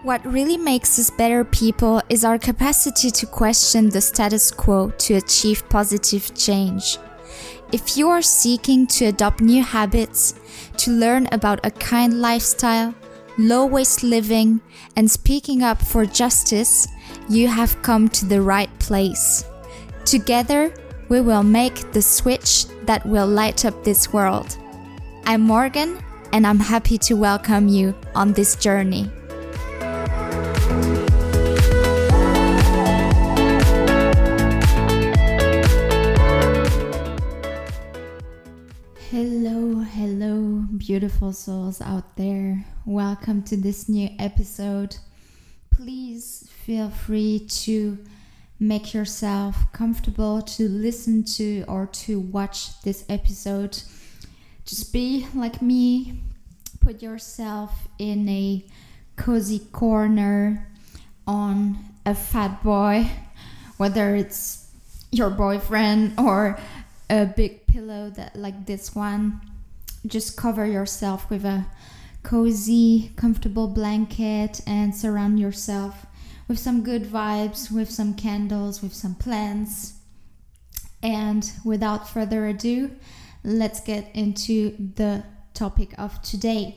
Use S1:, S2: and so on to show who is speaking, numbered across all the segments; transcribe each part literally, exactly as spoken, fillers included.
S1: What really makes us better people is our capacity to question the status quo to achieve positive change. If you are seeking to adopt new habits, to learn about a kind lifestyle, low-waste living, and speaking up for justice, you have come to the right place. Together, we will make the switch that will light up this world. I'm Morgan, and I'm happy to welcome you on this journey. Hello, hello, beautiful souls out there. Welcome to this new episode. Please feel free to make yourself comfortable to listen to or to watch this episode. Just be like me. Put yourself in a cozy corner on a fat boy, whether it's your boyfriend or a big pillow that like this one. Just cover yourself with a cozy, comfortable blanket and surround yourself with some good vibes, with some candles, with some plants. And without further ado, let's get into the topic of today.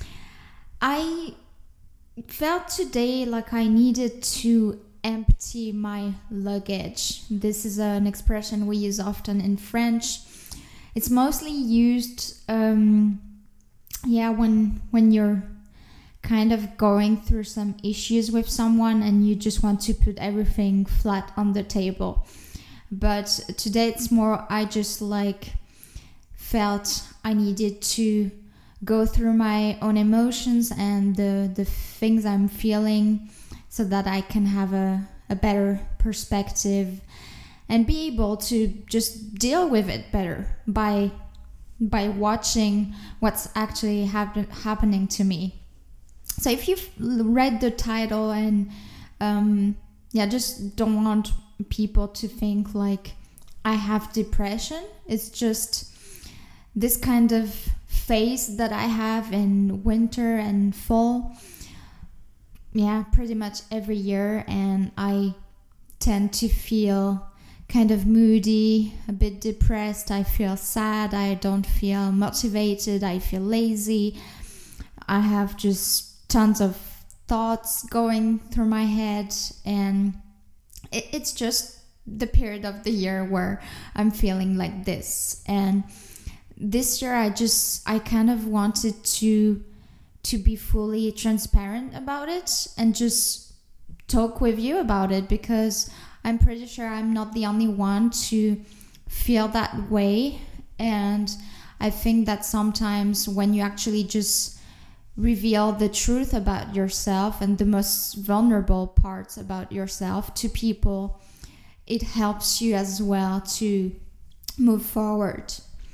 S1: I felt today like I needed to empty my luggage. This is an expression we use often in French. It's mostly used um, yeah, when when you're kind of going through some issues with someone and you just want to put everything flat on the table. But today it's more I just like felt I needed to go through my own emotions and the, the things I'm feeling so that I can have a, a better perspective and be able to just deal with it better by by watching what's actually happen, happening to me. So if you've read the title and um, yeah, just don't want people to think like I have depression. It's just this kind of phase that I have in winter and fall. Yeah, pretty much every year, and I tend to feel kind of moody, a bit depressed. I feel sad. I don't feel motivated. I feel lazy. I have just tons of thoughts going through my head, and it, it's just the period of the year where I'm feeling like this. And this year I just I kind of wanted to to be fully transparent about it and just talk with you about it, because I'm pretty sure I'm not the only one to feel that way. And I think that sometimes when you actually just reveal the truth about yourself and the most vulnerable parts about yourself to people, it helps you as well to move forward.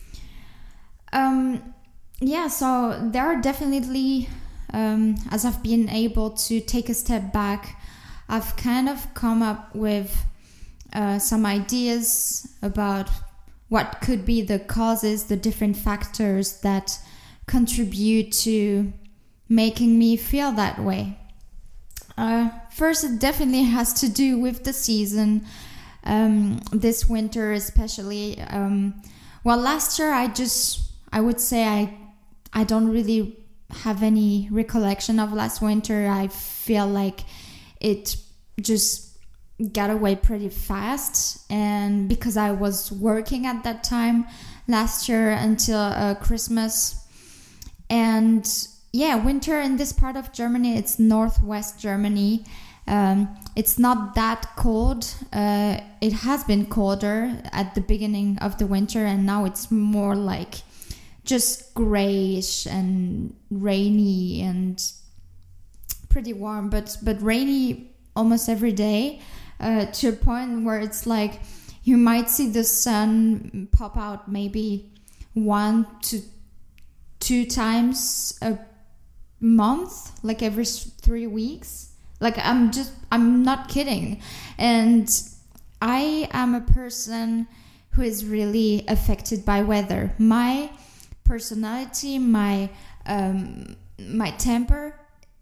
S1: Um, yeah, so there are definitely, um, as I've been able to take a step back, I've kind of come up with uh, some ideas about what could be the causes, the different factors that contribute to making me feel that way. Uh, first, it definitely has to do with the season. Um, this winter especially. Um, well, last year I just, I would say I, I don't really have any recollection of last winter. I feel like it just got away pretty fast, and because I was working at that time last year until uh, Christmas. And yeah, winter in this part of Germany, it's northwest Germany. Um, it's not that cold. Uh, it has been colder at the beginning of the winter, and now it's more like just grayish and rainy and pretty warm, but but rainy almost every day, uh, to a point where it's like you might see the sun pop out maybe one to two times a month, like every three weeks. Like I'm just, I'm not kidding. And I am a person who is really affected by weather. My personality, my um, my temper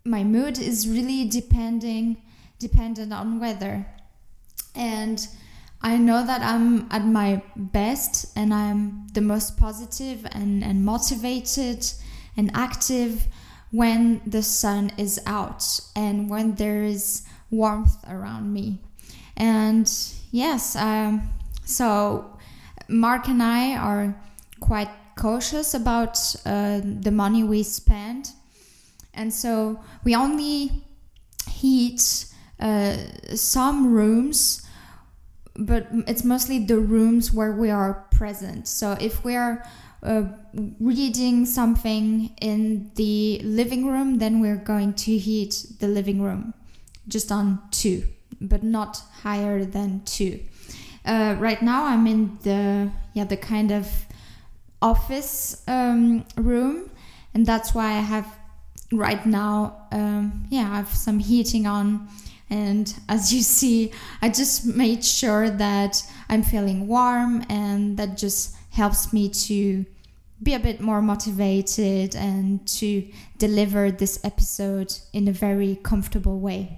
S1: my mood is really depending dependent on weather. And I know that I'm at my best and I'm the most positive and, and motivated and active when the sun is out and when there is warmth around me. And yes, um, so Mark and I are quite cautious about uh, the money we spend. And so we only heat uh, some rooms, but it's mostly the rooms where we are present. So if we are uh, reading something in the living room, then we're going to heat the living room just on two, but not higher than two. Uh, right now I'm in the yeah the kind of office um, room, and that's why I have right now um, yeah I have some heating on. And as you see, I just made sure that I'm feeling warm, and that just helps me to be a bit more motivated and to deliver this episode in a very comfortable way.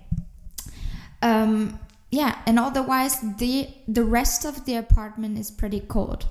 S1: Um, yeah, and otherwise the the rest of the apartment is pretty cold.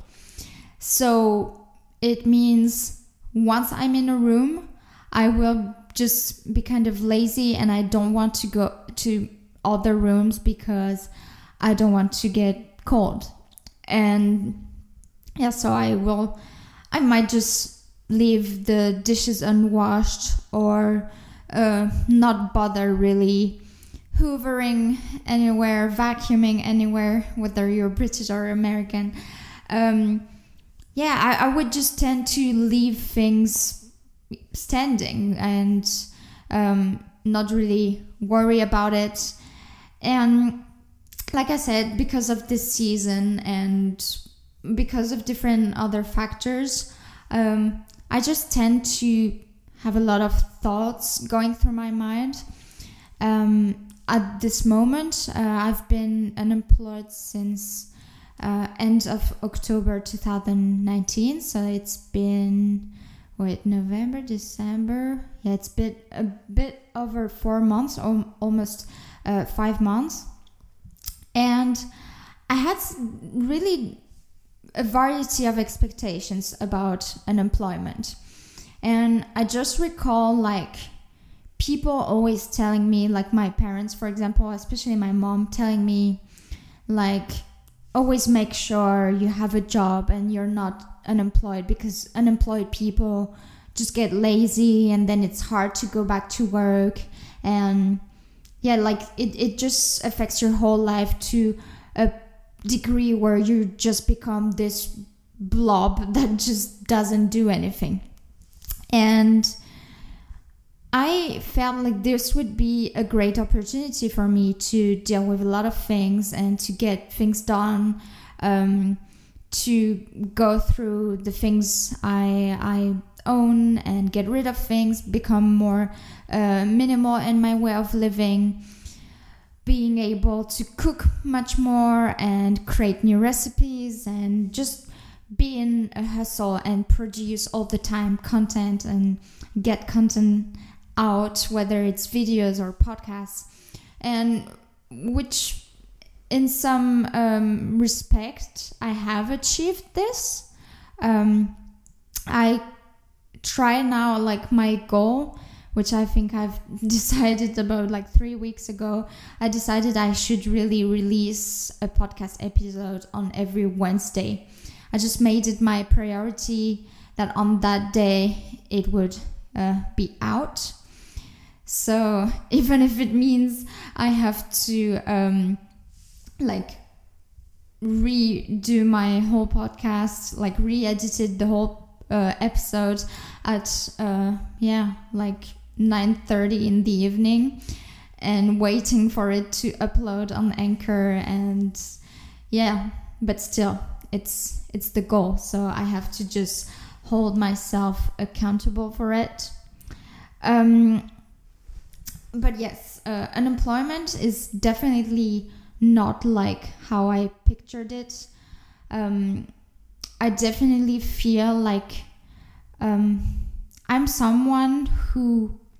S1: So it means once I'm in a room, I will just be kind of lazy and I don't want to go to other rooms because I don't want to get cold. And yeah, so I will, I might just leave the dishes unwashed or uh, not bother really hoovering anywhere, vacuuming anywhere, whether you're British or American. Um, yeah, I, I would just tend to leave things standing and um, not really worry about it. And like I said, because of this season and because of different other factors, um, I just tend to have a lot of thoughts going through my mind. Um, at this moment, uh, I've been unemployed since uh, end of October two thousand nineteen, so it's been Wait, November, December. Yeah, it's been a bit over four months, or almost uh, five months. And I had really a variety of expectations about unemployment. And I just recall like people always telling me, like my parents, for example, especially my mom telling me like, always make sure you have a job and you're not unemployed, because unemployed people just get lazy and then it's hard to go back to work. And yeah, like it, it just affects your whole life to a degree where you just become this blob that just doesn't do anything. And I felt like this would be a great opportunity for me to deal with a lot of things and to get things done, um, to go through the things I I own and get rid of things, become more uh, minimal in my way of living, being able to cook much more and create new recipes and just be in a hustle and produce all the time content and get content out, whether it's videos or podcasts, and which in some um, respect I have achieved this. um, I try now, like my goal, which I think I've decided about like three weeks ago, I decided I should really release a podcast episode on every Wednesday. I just made it my priority that on that day it would uh, be out. So even if it means I have to um, like redo my whole podcast, like re-edited the whole uh, episode at uh, yeah like nine thirty in the evening and waiting for it to upload on Anchor, and yeah, but still it's it's the goal, so I have to just hold myself accountable for it. Um, But yes, uh, unemployment is definitely not like how I pictured it. Um, I definitely feel like um, I'm someone who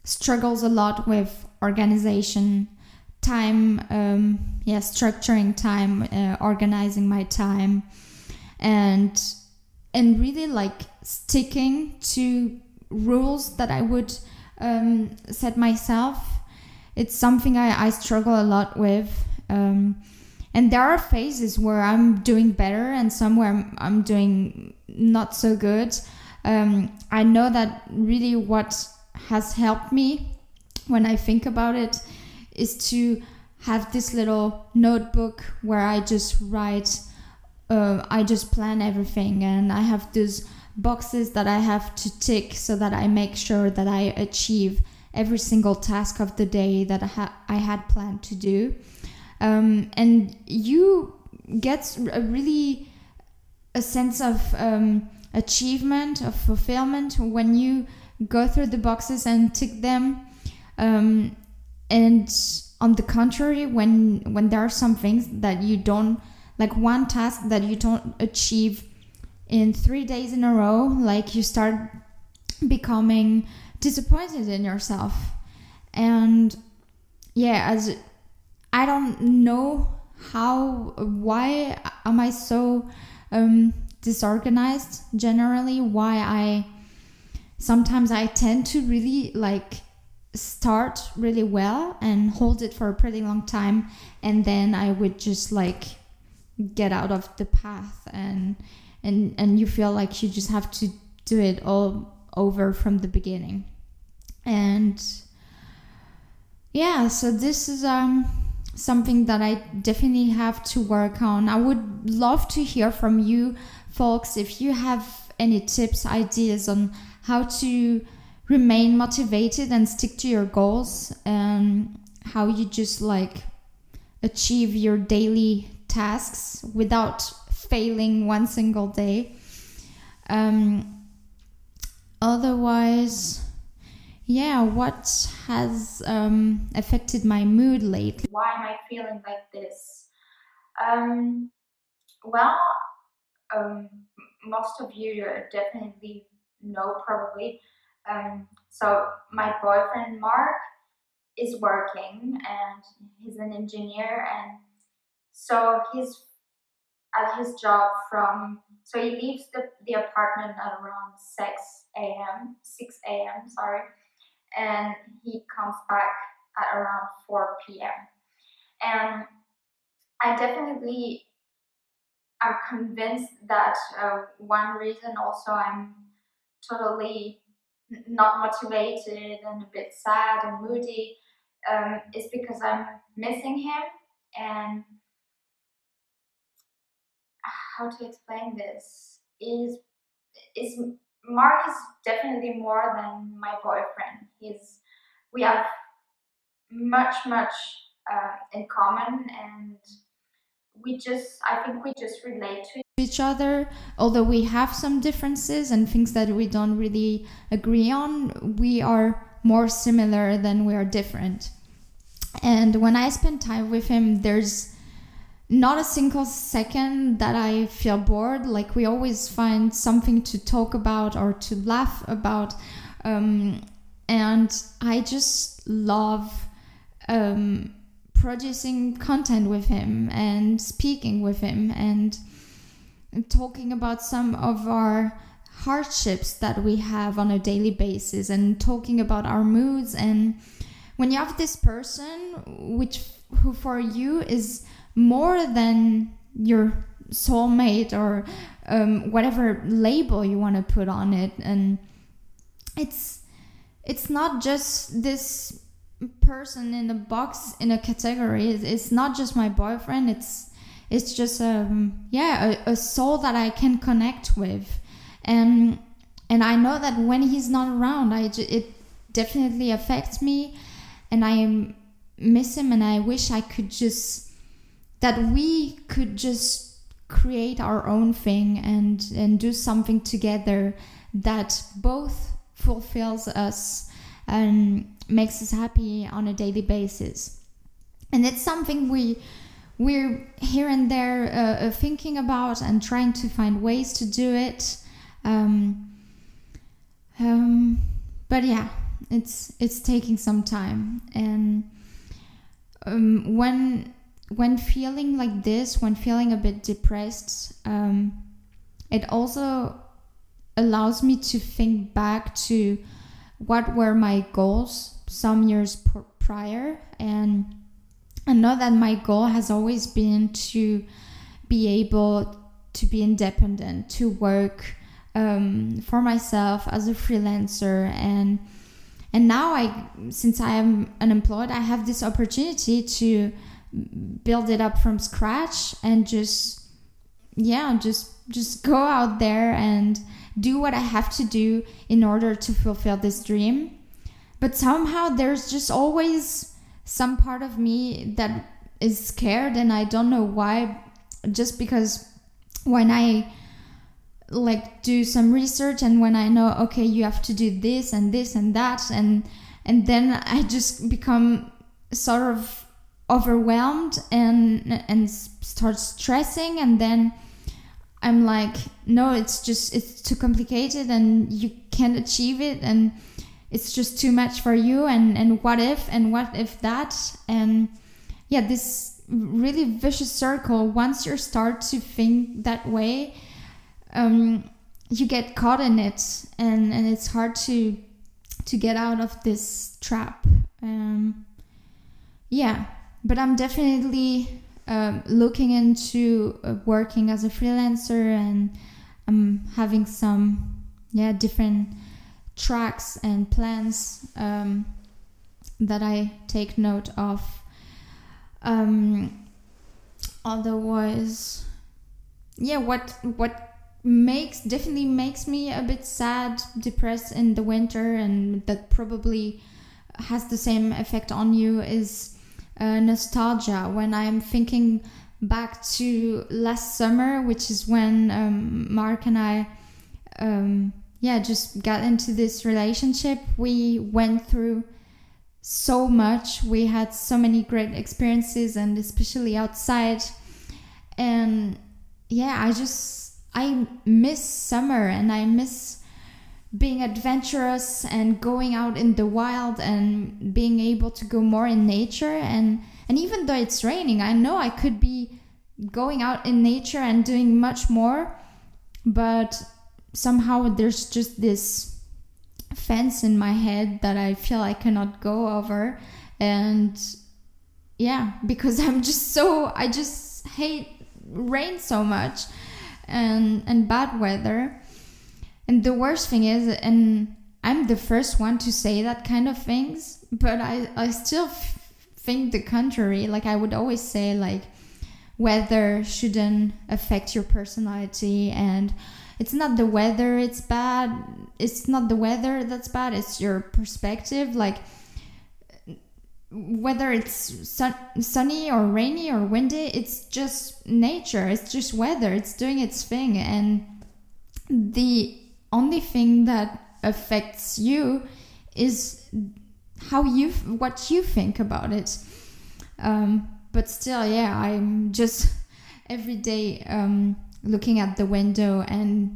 S1: struggles a lot with organization, time, um, yeah, structuring time, uh, organizing my time, and and really like sticking to rules that I would um, set myself. It's something I, I struggle a lot with. Um, and there are phases where I'm doing better and some where I'm, I'm doing not so good. Um, I know that really what has helped me when I think about it is to have this little notebook where I just write, uh, I just plan everything, and I have these boxes that I have to tick so that I make sure that I achieve every single task of the day that I, ha- I had planned to do. Um, and you get a really a sense of um, achievement, of fulfillment when you go through the boxes and tick them. Um, and on the contrary, when when there are some things that you don't, like one task that you don't achieve in three days in a row, like you start becoming disappointed in yourself. And yeah, as I don't know how, why am I so um, disorganized generally, why I sometimes I tend to really like start really well and hold it for a pretty long time, and then I would just like get out of the path, and and and you feel like you just have to do it all over from the beginning. And yeah, so this is um something that I definitely have to work on. I would love to hear from you folks if you have any tips, ideas on how to remain motivated and stick to your goals, and how you just like achieve your daily tasks without failing one single day. Um, otherwise, yeah, what has um, affected my mood lately?
S2: Why am I feeling like this? Um, well, um, most of you definitely know probably. Um, so my boyfriend Mark is working and he's an engineer, and so he's at his job from, so he leaves the, the apartment at around six a.m. six a.m. sorry, and he comes back at around four p.m. and I definitely am convinced that uh, one reason also I'm totally n- not motivated and a bit sad and moody um, is because I'm missing him. And how to explain this is is Mark is definitely more than my boyfriend. He's we have much much uh, in common, and we just I think we just relate to
S1: Each other, although we have some differences and things that we don't really agree on, we are more similar than we are different. And when I spend time with him, there's not a single second that I feel bored. Like, we always find something to talk about or to laugh about. Um, and I just love um, producing content with him and speaking with him and talking about some of our hardships that we have on a daily basis, and talking about our moods. And when you have this person which who for you is more than your soulmate, or um, whatever label you want to put on it, and it's it's not just this person in a box, in a category. It's, it's not just my boyfriend. It's it's just um yeah a, a soul that I can connect with, and and I know that when he's not around, I it definitely affects me, and I miss him, and I wish I could just that we could just create our own thing and and do something together that both fulfills us and makes us happy on a daily basis. And it's something we we're here and there uh, uh, thinking about and trying to find ways to do it. Um, um, but yeah, it's it's taking some time. And um, when when feeling like this, when feeling a bit depressed, um, it also allows me to think back to what were my goals some years pr- prior. And I know that my goal has always been to be able to be independent, to work um, for myself as a freelancer. And and now I, since I am unemployed, I have this opportunity to build it up from scratch and just, yeah, just just go out there and do what I have to do in order to fulfill this dream. But somehow there's just always some part of me that is scared, and I don't know why. Just because when I like do some research and when I know, okay, you have to do this and this and that, and and then I just become sort of overwhelmed and and start stressing, and then I'm like, no, it's just, it's too complicated and you can't achieve it, and it's just too much for you, and, and what if, and what if that, and yeah, this really vicious circle. Once you start to think that way, um, you get caught in it, and, and it's hard to to get out of this trap. Um, yeah, but I'm definitely Um, looking into uh, working as a freelancer, and I'm having some yeah different tracks and plans um, that I take note of. Um, otherwise, yeah, what what makes definitely makes me a bit sad, depressed in the winter, and that probably has the same effect on you, is Uh, nostalgia. When I'm thinking back to last summer, which is when um, Mark and I um, yeah just got into this relationship. We went through so much, we had so many great experiences, and especially outside, and yeah I just I miss summer, and I miss being adventurous and going out in the wild and being able to go more in nature. And and even though it's raining, I know I could be going out in nature and doing much more, but somehow there's just this fence in my head that I feel I cannot go over. And yeah, because I'm just so I just hate rain so much, and and bad weather. And the worst thing is, and I'm the first one to say that kind of things, but I, I still f- think the contrary. Like, I would always say, like, weather shouldn't affect your personality, and it's not the weather it's bad. It's not the weather that's bad. It's your perspective. Like, whether it's sun- sunny or rainy or windy, it's just nature. It's just weather. It's doing its thing. And the only thing that affects you is how you what you think about it. Um, but still, yeah, I'm just every day um, looking at the window, and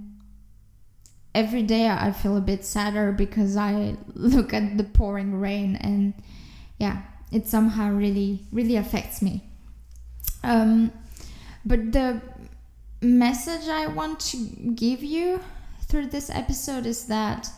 S1: every day I feel a bit sadder because I look at the pouring rain, and yeah, it somehow really really affects me. Um, but the message I want to give you through this episode is that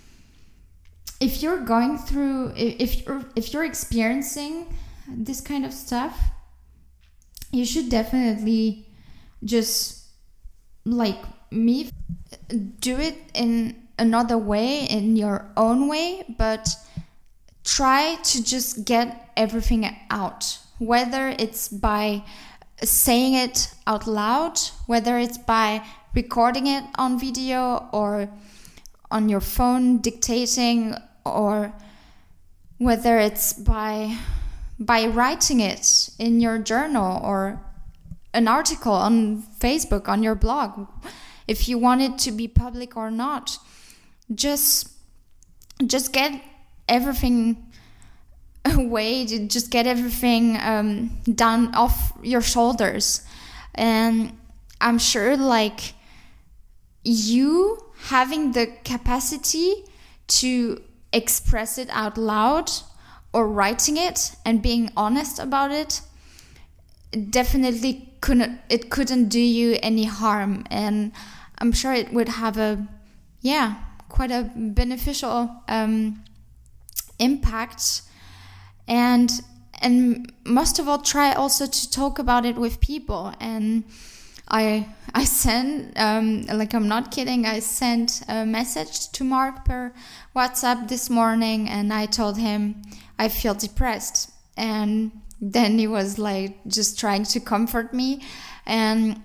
S1: if you're going through if you're if you're experiencing this kind of stuff, you should definitely just, like me, do it in another way, in your own way, but try to just get everything out, whether it's by saying it out loud, whether it's by recording it on video or on your phone dictating, or whether it's by by writing it in your journal or an article on Facebook, on your blog, if you want it to be public or not. Just just get everything away, just get everything um, done off your shoulders. And I'm sure, like, you having the capacity to express it out loud or writing it and being honest about it, it definitely couldn't it couldn't do you any harm, and I'm sure it would have a yeah quite a beneficial um, impact. And and most of all, try also to talk about it with people. And I I sent um, like I'm not kidding, I sent a message to Mark per WhatsApp this morning, and I told him I feel depressed, and then he was like just trying to comfort me, and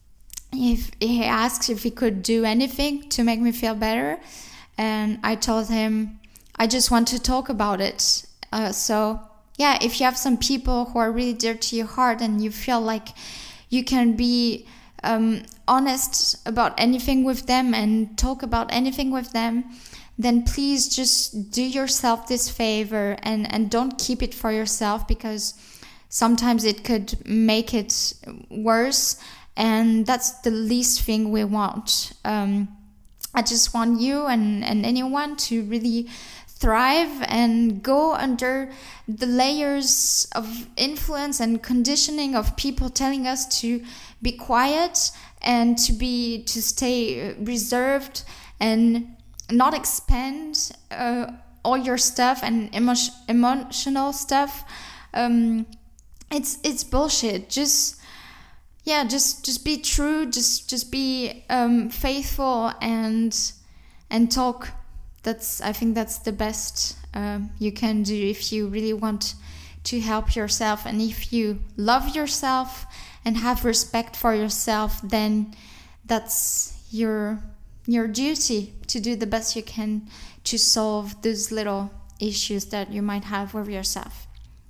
S1: if he asked if he could do anything to make me feel better, and I told him I just want to talk about it. Uh, so yeah, if you have some people who are really dear to your heart and you feel like you can be um, honest about anything with them and talk about anything with them, then please just do yourself this favor and, and don't keep it for yourself, because sometimes it could make it worse, and that's the least thing we want. Um, I just want you and, and anyone to really thrive and go under the layers of influence and conditioning of people telling us to be quiet and to be to stay reserved and not expand uh, all your stuff and emo- emotional stuff. Um, it's it's bullshit. Just yeah, just just be true. Just just be um, faithful and and talk. That's I think that's the best uh, you can do if you really want to help yourself, and if you love yourself and have respect for yourself, then that's your your duty to do the best you can to solve those little issues that you might have with yourself.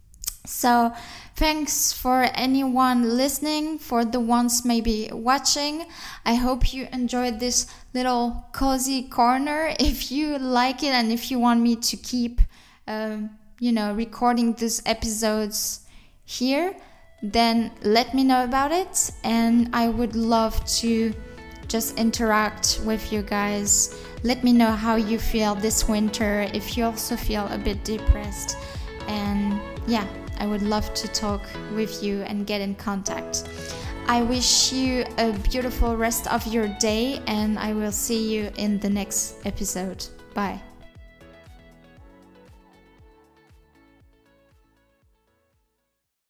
S1: So thanks for anyone listening, for the ones maybe watching. I hope you enjoyed this little cozy corner. If you like it and if you want me to keep um, you know recording these episodes here, then let me know about it, and I would love to just interact with you guys. Let me know how you feel this winter, if you also feel a bit depressed, and yeah, I would love to talk with you and get in contact. I wish you a beautiful rest of your day, and I will see you in the next episode. Bye.